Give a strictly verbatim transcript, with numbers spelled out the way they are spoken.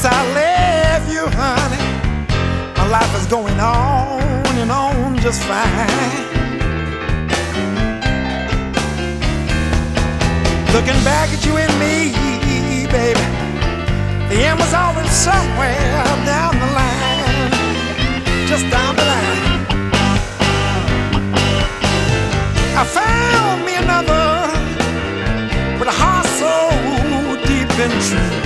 Since I left you, honey, my life is going on and on just fine. Looking back at you and me, baby, the end was always somewhere down the line, just down the line. I found me another with a heart so deep and true.